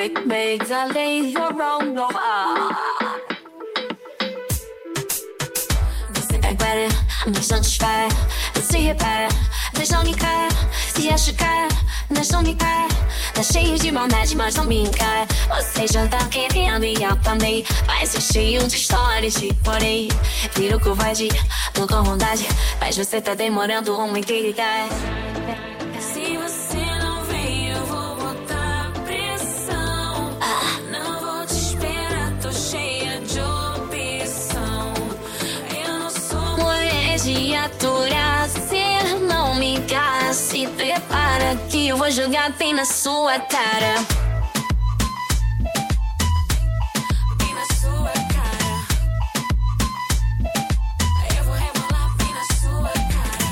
make I lay your wrong no Você quer guarda, mas não dispara. Se repara, deixa me cair. Se acha cara, deixa me cair. Tá cheio de maldade, mas não me encara. Você já tá querendo e eu também. Vai ser cheio de histórias de porém. Viro covarde, tô com vontade. Mas você tá demorando uma eternidade. Se você não vem, eu vou botar pressão. Não vou te esperar, tô cheia de opção. Eu não sou mulher de aturar. Você não me encara. Se prepara que eu vou jogar bem na sua cara. Bem na sua cara. Eu vou rebolar bem na sua cara.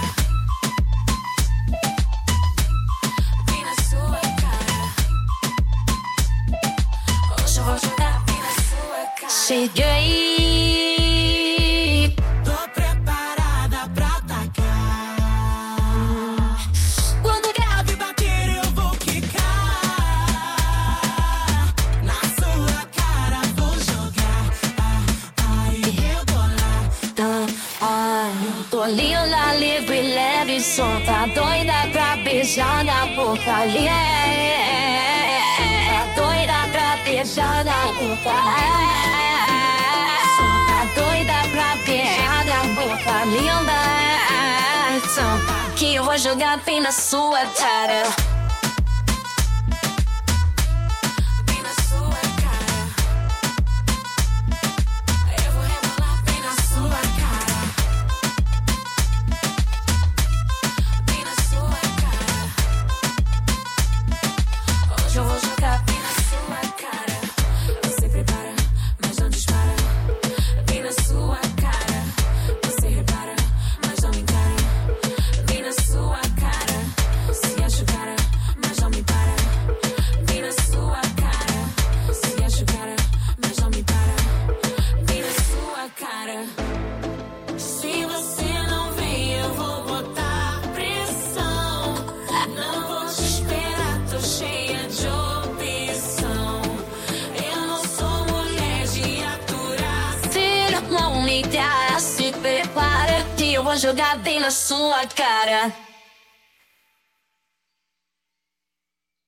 Bem na sua cara. Hoje eu vou jogar bem na sua cara. Cheguei. Tô linda, livre, leve, solta. Doida pra beijar na boca. Tá doida pra beijar na boca. Tá doida pra beijar na boca. Linda, que eu vou jogar bem na sua cara. Eu vou jogar bem na sua cara. Você prepara, mas não dispara. Bem na sua cara. Você repara, mas não me encara. Bem na sua cara. Se acha o cara, mas não me para. Bem na sua cara. Se acha o cara, mas não me para. Bem na sua cara. Se você não vem, eu vou botar pressão. Não vou te esperar, tô cheia de opção. Eu não sou mulher de aturar. Se não me dá, se prepara que eu vou jogar bem na sua cara.